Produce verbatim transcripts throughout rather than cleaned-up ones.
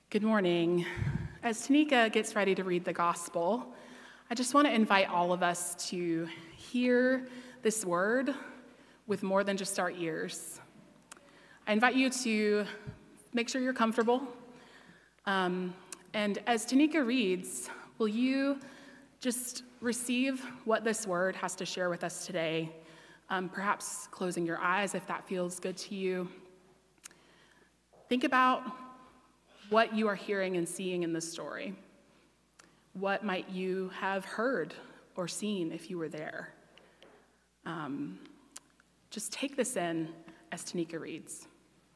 Good morning. As Tanika gets ready to read the gospel, I just want to invite all of us to hear this word with more than just our ears. I invite you to make sure you're comfortable. Um, and as Tanika reads, will you just receive what this word has to share with us today? Um, perhaps closing your eyes if that feels good to you. Think about what you are hearing and seeing in this story. What might you have heard or seen if you were there? Um, just take this in as Tanika reads.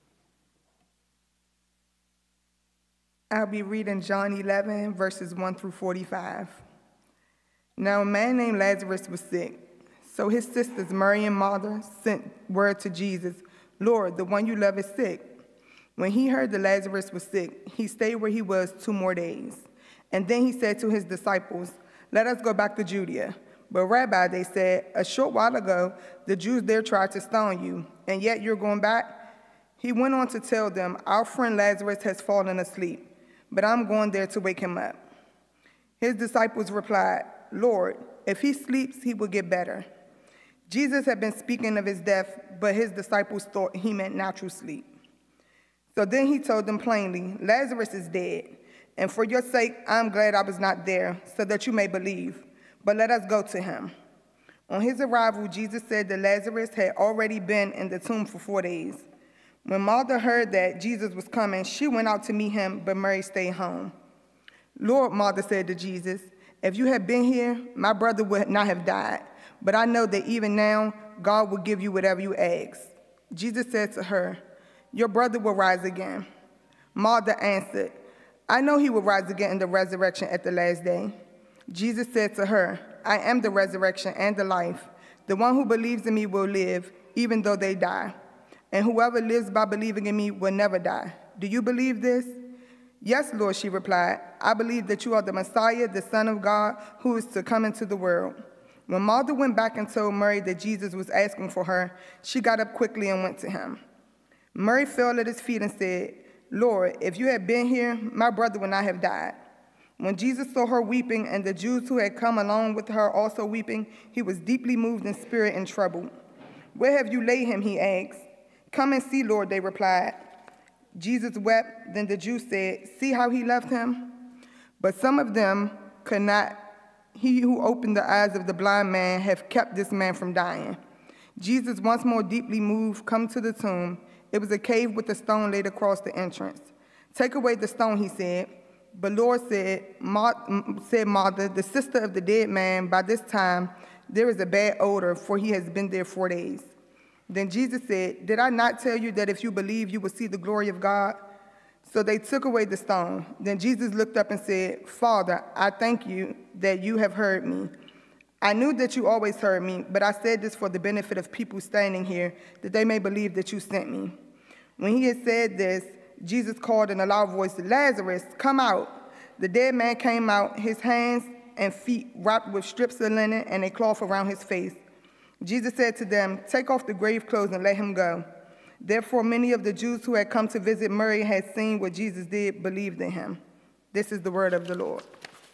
I'll be reading John eleven, verses one through forty-five. Now a man named Lazarus was sick, so his sisters Mary and Martha sent word to Jesus, "Lord, the one you love is sick." When he heard that Lazarus was sick, he stayed where he was two more days. And then he said to his disciples, "Let us go back to Judea." But Rabbi, they said, "A short while ago, the Jews there tried to stone you, and yet you're going back?" He went on to tell them, "Our friend Lazarus has fallen asleep, but I'm going there to wake him up." His disciples replied, "Lord, if he sleeps, he will get better." Jesus had been speaking of his death, but his disciples thought he meant natural sleep. So then he told them plainly, "Lazarus is dead, and for your sake I'm glad I was not there, so that you may believe. But let us go to him." On his arrival, Jesus said that Lazarus had already been in the tomb for four days. When Martha heard that Jesus was coming, she went out to meet him, but Mary stayed home. "Lord," Martha said to Jesus, "if you had been here, my brother would not have died. But I know that even now, God will give you whatever you ask." Jesus said to her, "Your brother will rise again." Martha answered, "I know he will rise again in the resurrection at the last day." Jesus said to her, "I am the resurrection and the life. The one who believes in me will live, even though they die. And whoever lives by believing in me will never die. Do you believe this?" "Yes, Lord," she replied. "I believe that you are the Messiah, the Son of God, who is to come into the world." When Martha went back and told Mary that Jesus was asking for her, she got up quickly and went to him. Mary fell at his feet and said, "Lord, if you had been here, my brother would not have died." When Jesus saw her weeping and the Jews who had come along with her also weeping, he was deeply moved in spirit and troubled. "Where have you laid him?" he asked. "Come and see, Lord," they replied. Jesus wept. Then the Jews said, "See how he left him?" But some of them could not. "He who opened the eyes of the blind man have kept this man from dying." Jesus, once more deeply moved, come to the tomb. It was a cave with a stone laid across the entrance. "Take away the stone," he said. But Lord said, Mar- said Martha, the sister of the dead man, "By this time there is a bad odor, for he has been there four days." Then Jesus said, "Did I not tell you that if you believe, you will see the glory of God?" So they took away the stone. Then Jesus looked up and said, "Father, I thank you that you have heard me. I knew that you always heard me, but I said this for the benefit of people standing here, that they may believe that you sent me." When he had said this, Jesus called in a loud voice, "Lazarus, come out." The dead man came out, his hands and feet wrapped with strips of linen and a cloth around his face. Jesus said to them, "Take off the grave clothes and let him go." Therefore, many of the Jews who had come to visit Mary had seen what Jesus did, believed in him. This is the word of the Lord.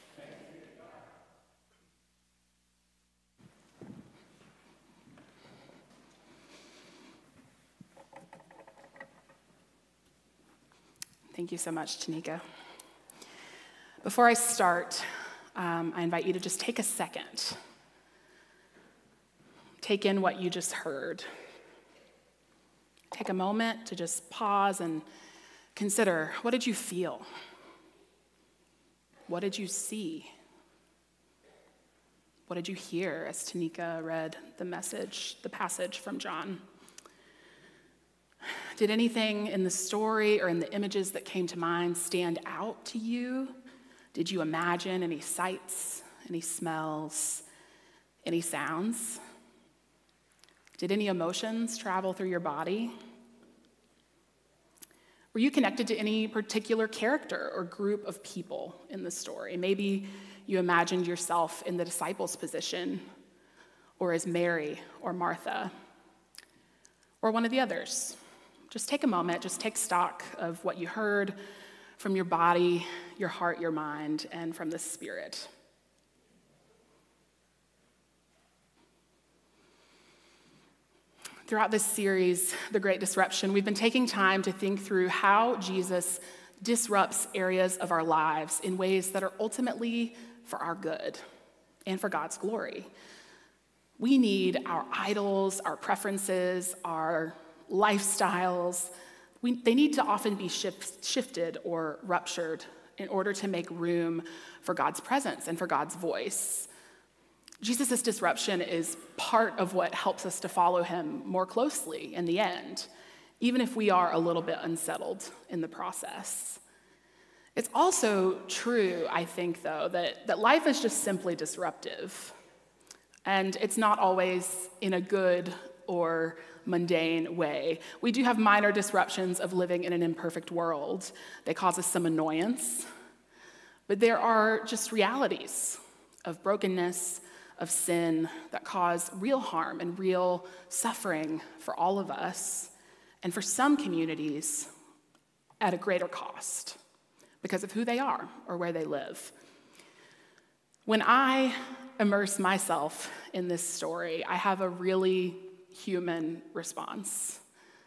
Thank you so much, Tanika. Before I start, um, I invite you to just take a second. Take in what you just heard. Take a moment to just pause and consider, what did you feel? What did you see? What did you hear as Tanika read the message, the passage from John? Did anything in the story or in the images that came to mind stand out to you? Did you imagine any sights, any smells, any sounds? Did any emotions travel through your body? Were you connected to any particular character or group of people in the story? Maybe you imagined yourself in the disciples' position, or as Mary or Martha, or one of the others. Just take a moment, just take stock of what you heard from your body, your heart, your mind, and from the Spirit. Throughout this series, The Great Disruption, we've been taking time to think through how Jesus disrupts areas of our lives in ways that are ultimately for our good and for God's glory. We need our idols, our preferences, our lifestyles. We, they need to often be shift, shifted or ruptured in order to make room for God's presence and for God's voice. Jesus' disruption is part of what helps us to follow him more closely in the end, even if we are a little bit unsettled in the process. It's also true, I think, though, that, that life is just simply disruptive. And it's not always in a good or mundane way. We do have minor disruptions of living in an imperfect world. They cause us some annoyance. But there are just realities of brokenness, of sin that cause real harm and real suffering for all of us, and for some communities at a greater cost because of who they are or where they live. When I immerse myself in this story, I have a really human response.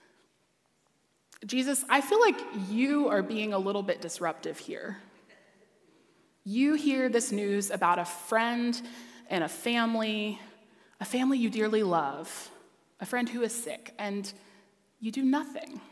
Jesus, I feel like you are being a little bit disruptive here. You hear this news about a friend and a family, a family you dearly love, a friend who is sick, and you do nothing.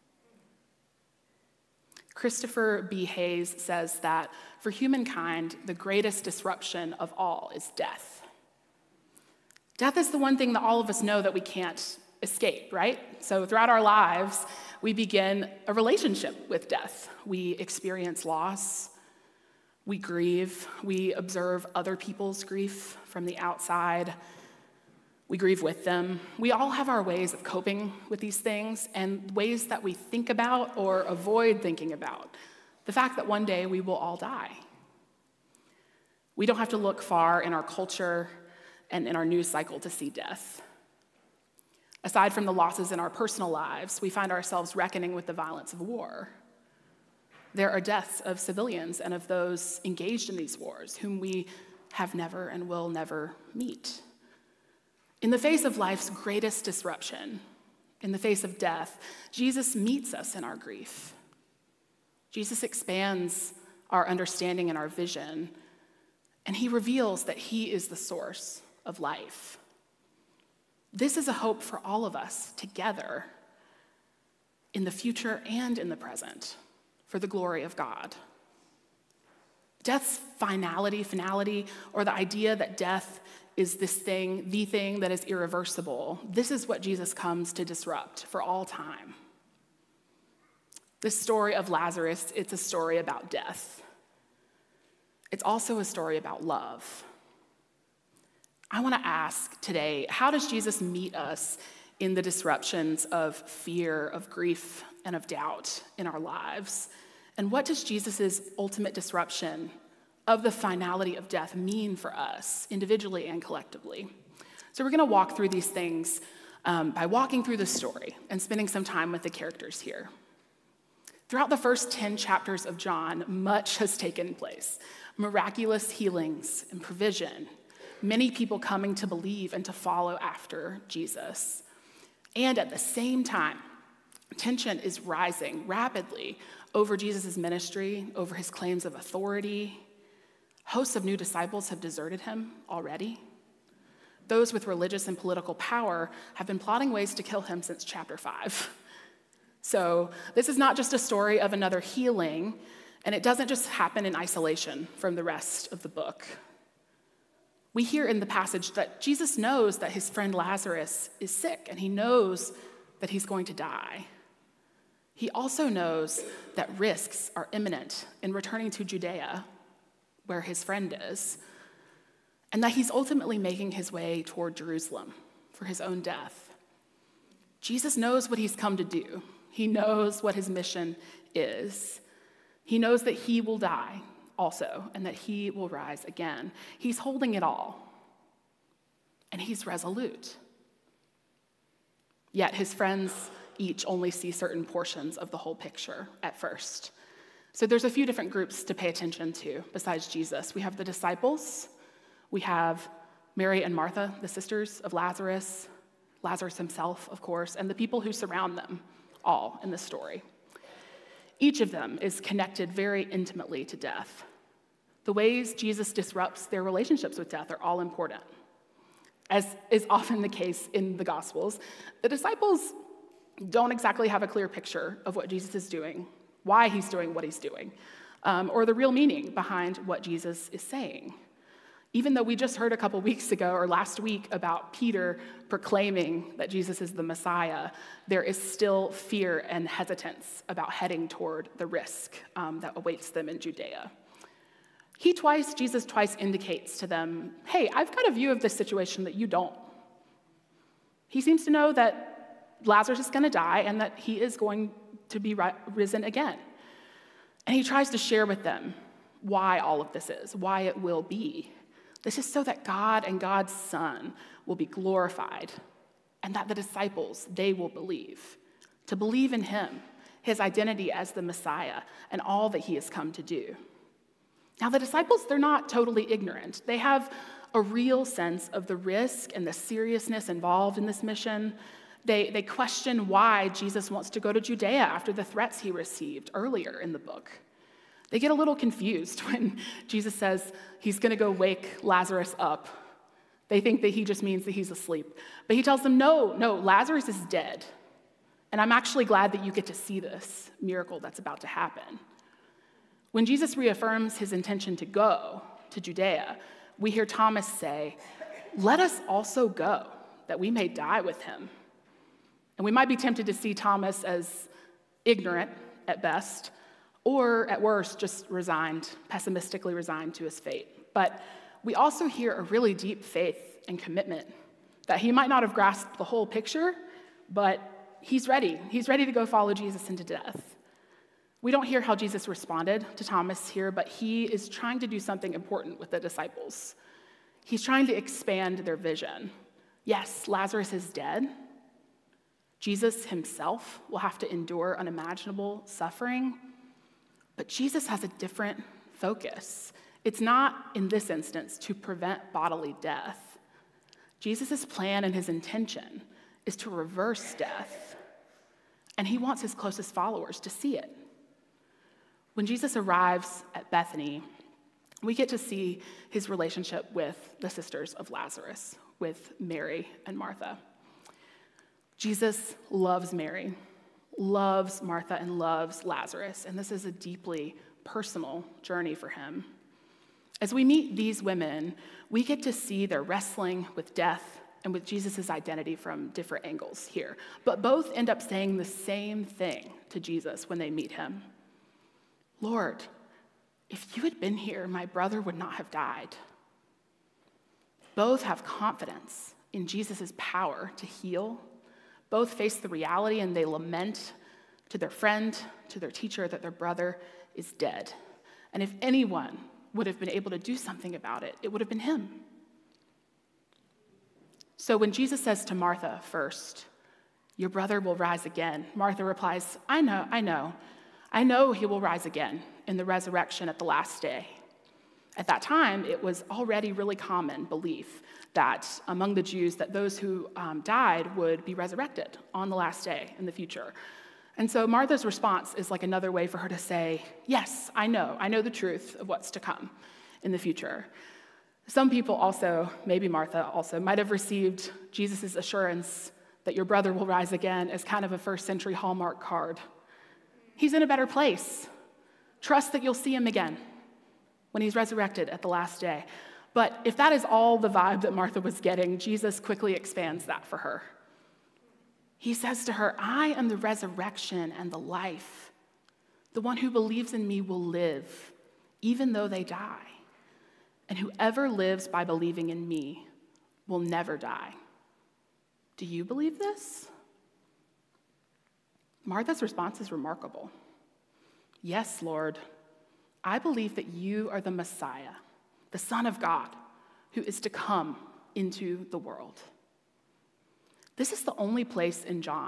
Christopher B. Hayes says that for humankind, the greatest disruption of all is death. Death is the one thing that all of us know that we can't escape, right? So throughout our lives, we begin a relationship with death. We experience loss. We grieve, we observe other people's grief from the outside. We grieve with them. We all have our ways of coping with these things and ways that we think about or avoid thinking about. The fact that one day we will all die. We don't have to look far in our culture and in our news cycle to see death. Aside from the losses in our personal lives, we find ourselves reckoning with the violence of war. There are deaths of civilians and of those engaged in these wars whom we have never and will never meet. In the face of life's greatest disruption, in the face of death, Jesus meets us in our grief. Jesus expands our understanding and our vision, and he reveals that he is the source of life. This is a hope for all of us together in the future and in the present, for the glory of God. Death's finality, finality, or the idea that death is this thing, the thing that is irreversible, this is what Jesus comes to disrupt for all time. This story of Lazarus, it's a story about death. It's also a story about love. I want to ask today, how does Jesus meet us in the disruptions of fear, of grief, and of doubt in our lives? And what does Jesus' ultimate disruption of the finality of death mean for us, individually and collectively? So we're going to walk through these things um, by walking through the story and spending some time with the characters here. Throughout the first ten chapters of John, much has taken place. Miraculous healings and provision, many people coming to believe and to follow after Jesus. And at the same time, tension is rising rapidly over Jesus' ministry, over his claims of authority. Hosts of new disciples have deserted him already. Those with religious and political power have been plotting ways to kill him since chapter five. So this is not just a story of another healing, and it doesn't just happen in isolation from the rest of the book. We hear in the passage that Jesus knows that his friend Lazarus is sick, and he knows that he's going to die. He also knows that risks are imminent in returning to Judea, where his friend is, and that he's ultimately making his way toward Jerusalem for his own death. Jesus knows what he's come to do. He knows what his mission is. He knows that he will die also, and that he will rise again. He's holding it all, and he's resolute. Yet his friends each only see certain portions of the whole picture at first. So there's a few different groups to pay attention to besides Jesus. We have the disciples, we have Mary and Martha, the sisters of Lazarus, Lazarus himself, of course, and the people who surround them all in this story. Each of them is connected very intimately to death. The ways Jesus disrupts their relationships with death are all important. As is often the case in the Gospels, the disciples don't exactly have a clear picture of what Jesus is doing, why he's doing what he's doing, um, or the real meaning behind what Jesus is saying. Even though we just heard a couple weeks ago or last week about Peter proclaiming that Jesus is the Messiah, there is still fear and hesitance about heading toward the risk um, that awaits them in Judea. He twice, Jesus twice indicates to them, hey, I've got a view of this situation that you don't. He seems to know that Lazarus is going to die and that he is going to be ri- risen again. And he tries to share with them why all of this is, why it will be. This is so that God and God's Son will be glorified and that the disciples, they will believe. To believe in him, his identity as the Messiah, and all that he has come to do. Now, the disciples, they're not totally ignorant. They have a real sense of the risk and the seriousness involved in this mission. They, they question why Jesus wants to go to Judea after the threats he received earlier in the book. They get a little confused when Jesus says he's going to go wake Lazarus up. They think that he just means that he's asleep. But he tells them, no, no, Lazarus is dead. And I'm actually glad that you get to see this miracle that's about to happen. When Jesus reaffirms his intention to go to Judea, we hear Thomas say, let us also go, that we may die with him. And we might be tempted to see Thomas as ignorant at best, or at worst, just resigned, pessimistically resigned to his fate. But we also hear a really deep faith and commitment that he might not have grasped the whole picture, but he's ready. He's ready to go follow Jesus into death. We don't hear how Jesus responded to Thomas here, but he is trying to do something important with the disciples. He's trying to expand their vision. Yes, Lazarus is dead. Jesus himself will have to endure unimaginable suffering. But Jesus has a different focus. It's not, in this instance, to prevent bodily death. Jesus' plan and his intention is to reverse death, and he wants his closest followers to see it. When Jesus arrives at Bethany, we get to see his relationship with the sisters of Lazarus, with Mary and Martha. Jesus loves Mary, loves Martha, and loves Lazarus, and this is a deeply personal journey for him. As we meet these women, we get to see their wrestling with death and with Jesus' identity from different angles here. But both end up saying the same thing to Jesus when they meet him. Lord, if you had been here, my brother would not have died. Both have confidence in Jesus' power to heal. Both face the reality and they lament to their friend, to their teacher, that their brother is dead. And if anyone would have been able to do something about it, it would have been him. So when Jesus says to Martha first, your brother will rise again, Martha replies, I know, I know. I know he will rise again in the resurrection at the last day. At that time, it was already really common belief that among the Jews that those who um, died would be resurrected on the last day in the future. And so Martha's response is like another way for her to say, yes, I know. I know the truth of what's to come in the future. Some people also, maybe Martha also, might have received Jesus' assurance that your brother will rise again as kind of a first century Hallmark card. He's in a better place. Trust that you'll see him again when he's resurrected at the last day. But if that is all the vibe that Martha was getting, Jesus quickly expands that for her. He says to her, I am the resurrection and the life. The one who believes in me will live, even though they die. And whoever lives by believing in me will never die. Do you believe this? Martha's response is remarkable. Yes, Lord, I believe that you are the Messiah, the Son of God, who is to come into the world. This is the only place in John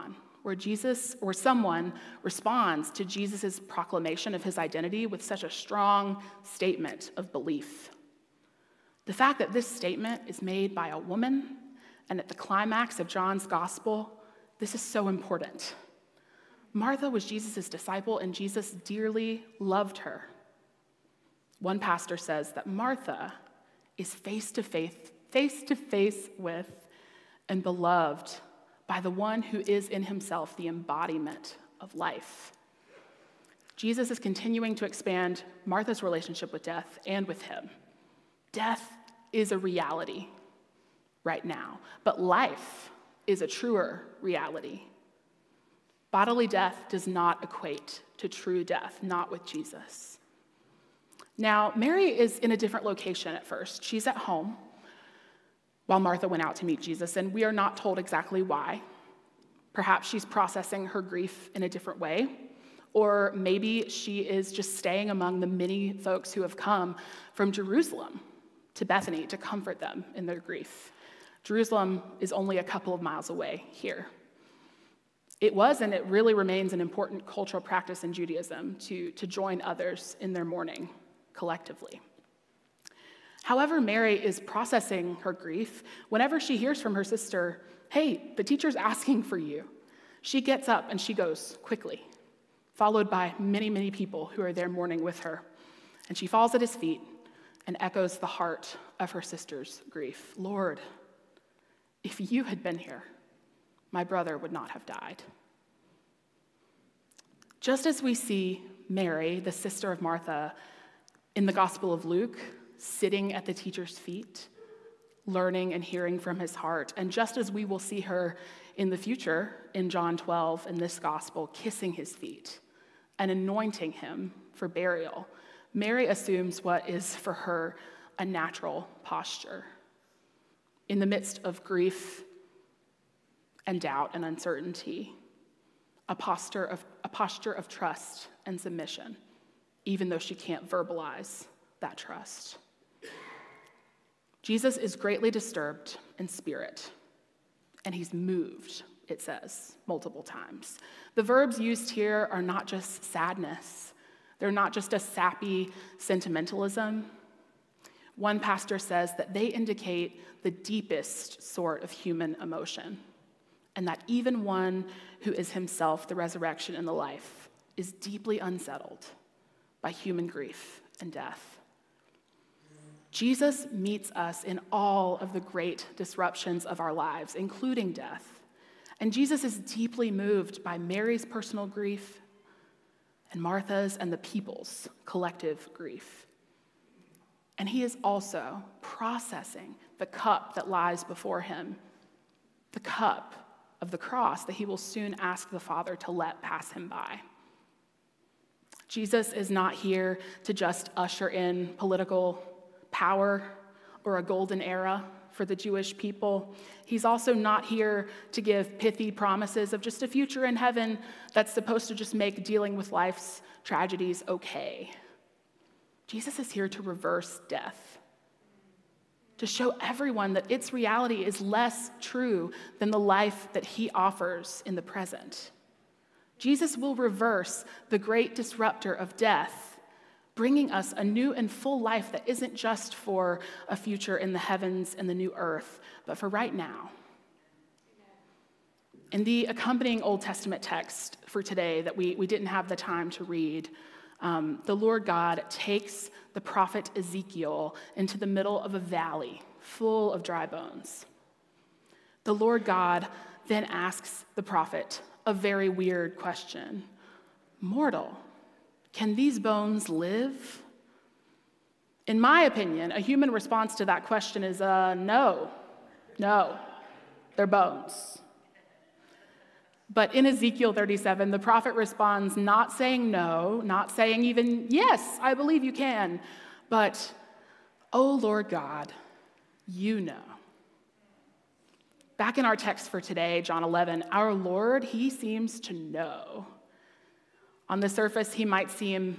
where Jesus or someone responds to Jesus' proclamation of his identity with such a strong statement of belief. The fact that this statement is made by a woman and at the climax of John's gospel, this is so important. Martha was Jesus' disciple, and Jesus dearly loved her. One pastor says that Martha is face to face, face to face with and beloved by the one who is in himself the embodiment of life. Jesus is continuing to expand Martha's relationship with death and with him. Death is a reality right now, but life is a truer reality. Bodily death does not equate to true death, not with Jesus. Now, Mary is in a different location at first. She's at home while Martha went out to meet Jesus, and we are not told exactly why. Perhaps she's processing her grief in a different way, or maybe she is just staying among the many folks who have come from Jerusalem to Bethany to comfort them in their grief. Jerusalem is only a couple of miles away here. It was, and it really remains, an important cultural practice in Judaism to, to join others in their mourning collectively. However, Mary is processing her grief. Whenever she hears from her sister, hey, the teacher's asking for you, she gets up and she goes quickly, followed by many, many people who are there mourning with her. And she falls at his feet and echoes the heart of her sister's grief. Lord, if you had been here, my brother would not have died. Just as we see Mary, the sister of Martha, in the Gospel of Luke, sitting at the teacher's feet, learning and hearing from his heart, and just as we will see her in the future in John twelve in this gospel, kissing his feet and anointing him for burial, Mary assumes what is for her a natural posture. In the midst of grief and doubt and uncertainty, a posture of, a posture of trust and submission, even though she can't verbalize that trust. Jesus is greatly disturbed in spirit, and he's moved, it says, multiple times. The verbs used here are not just sadness. They're not just a sappy sentimentalism. One pastor says that they indicate the deepest sort of human emotion, and that even one who is himself the resurrection and the life is deeply unsettled by human grief and death. Jesus meets us in all of the great disruptions of our lives, including death. And Jesus is deeply moved by Mary's personal grief and Martha's and the people's collective grief. And he is also processing the cup that lies before him, the cup of the cross that he will soon ask the Father to let pass him by. Jesus is not here to just usher in political power or a golden era for the Jewish people. He's also not here to give pithy promises of just a future in heaven that's supposed to just make dealing with life's tragedies okay. Jesus is here to reverse death, to show everyone that its reality is less true than the life that he offers in the present. Jesus will reverse the great disruptor of death, bringing us a new and full life that isn't just for a future in the heavens and the new earth, but for right now. In the accompanying Old Testament text for today that we, we didn't have the time to read, um, the Lord God takes the prophet Ezekiel into the middle of a valley full of dry bones. The Lord God then asks the prophet a very weird question. Mortal, can these bones live? In my opinion, a human response to that question is uh, no, no, they're bones. But in Ezekiel thirty-seven, the prophet responds not saying no, not saying even, yes, I believe you can, but, oh Lord God, you know. Back in our text for today, John eleven, our Lord, he seems to know. On the surface, he might seem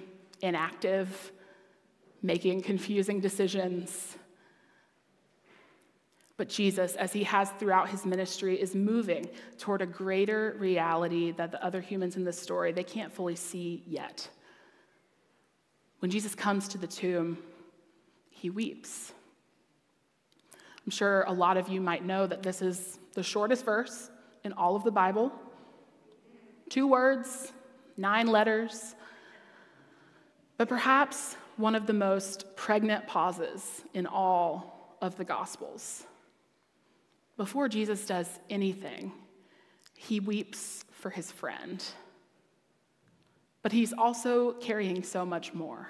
inactive, making confusing decisions. But Jesus, as he has throughout his ministry, is moving toward a greater reality that the other humans in this story, they can't fully see yet. When Jesus comes to the tomb, he weeps. I'm sure a lot of you might know that this is the shortest verse in all of the Bible. Two words, nine letters. But perhaps one of the most pregnant pauses in all of the Gospels. Before Jesus does anything, he weeps for his friend. But he's also carrying so much more.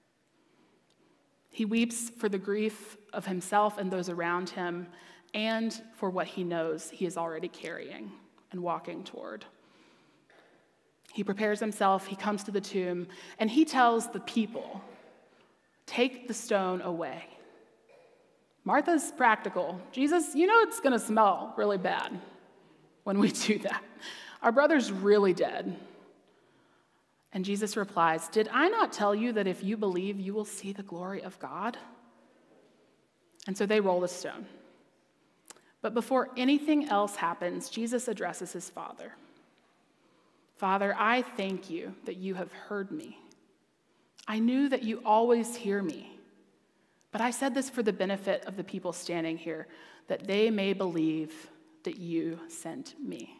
He weeps for the grief of himself and those around him, and for what he knows he is already carrying and walking toward. He prepares himself, he comes to the tomb, and he tells the people, "Take the stone away." Martha's practical. Jesus, you know it's going to smell really bad when we do that. Our brother's really dead. And Jesus replies, "Did I not tell you that if you believe, you will see the glory of God?" And so they roll the stone. But before anything else happens, Jesus addresses his Father. "Father, I thank you that you have heard me. I knew that you always hear me. But I said this for the benefit of the people standing here, that they may believe that you sent me.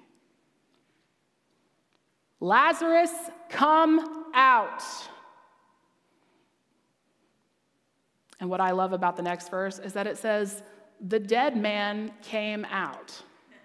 Lazarus, come out." And what I love about the next verse is that it says, "The dead man came out."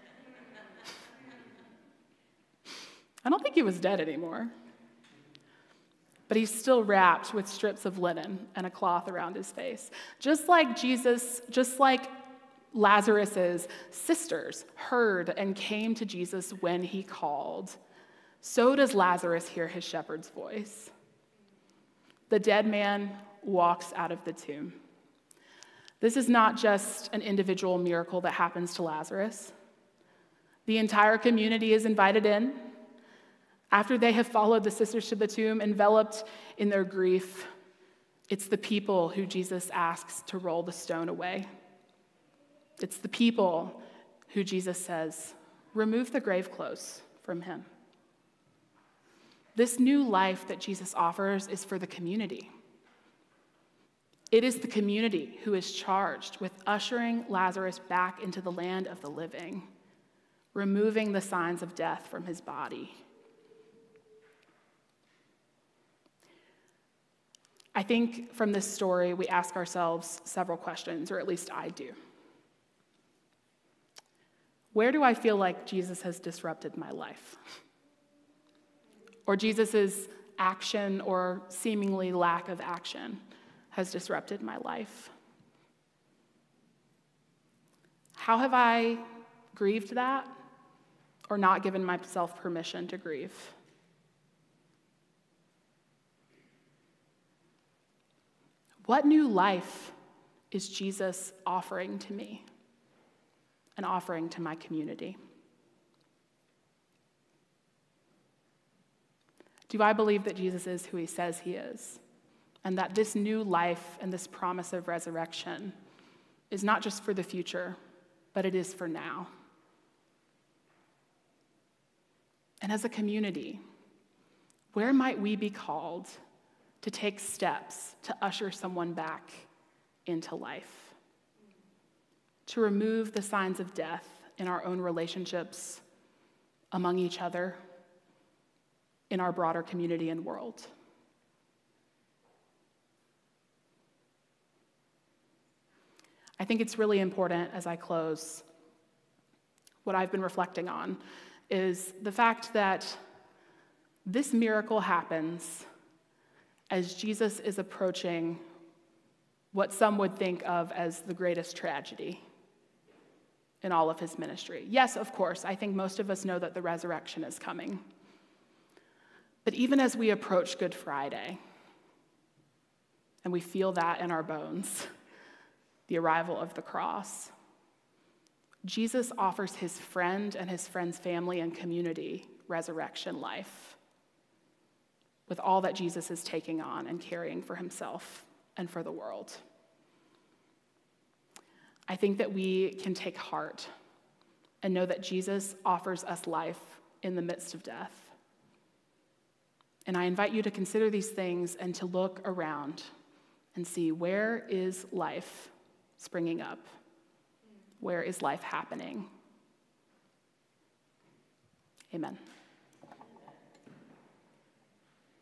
I don't think he was dead anymore. But he's still wrapped with strips of linen and a cloth around his face. Just like Jesus, just like Lazarus's sisters heard and came to Jesus when he called, so does Lazarus hear his shepherd's voice. The dead man walks out of the tomb. This is not just an individual miracle that happens to Lazarus. The entire community is invited in. After they have followed the sisters to the tomb, enveloped in their grief, it's the people who Jesus asks to roll the stone away. It's the people who Jesus says, "Remove the grave clothes from him." This new life that Jesus offers is for the community. It is the community who is charged with ushering Lazarus back into the land of the living, removing the signs of death from his body. I think from this story, we ask ourselves several questions, or at least I do. Where do I feel like Jesus has disrupted my life? Or Jesus' action or seemingly lack of action has disrupted my life? How have I grieved that or not given myself permission to grieve? What new life is Jesus offering to me and offering to my community? Do I believe that Jesus is who he says he is, and that this new life and this promise of resurrection is not just for the future, but it is for now? And as a community, where might we be called to take steps to usher someone back into life, to remove the signs of death in our own relationships, among each other, in our broader community and world? I think it's really important, as I close, what I've been reflecting on is the fact that this miracle happens as Jesus is approaching what some would think of as the greatest tragedy in all of his ministry. Yes, of course, I think most of us know that the resurrection is coming. But even as we approach Good Friday, and we feel that in our bones, the arrival of the cross, Jesus offers his friend and his friend's family and community resurrection life with all that Jesus is taking on and carrying for himself and for the world. I think that we can take heart and know that Jesus offers us life in the midst of death. And I invite you to consider these things and to look around and see, where is life springing up? Where is life happening? Amen.